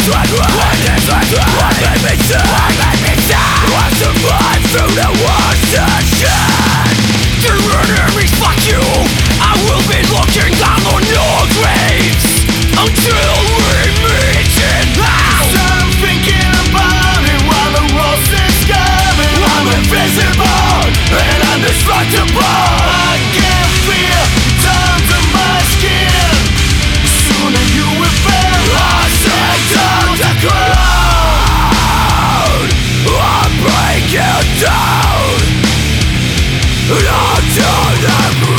Through the worst of shit. Your enemies, fuck you. I will be looking down on your graves until we meet in hell. So I'm thinking about it while the roast is coming. I'm invisible and indestructible. I can feel tons of my skin. Sooner you will fail. I sink down the ground. I break you down until the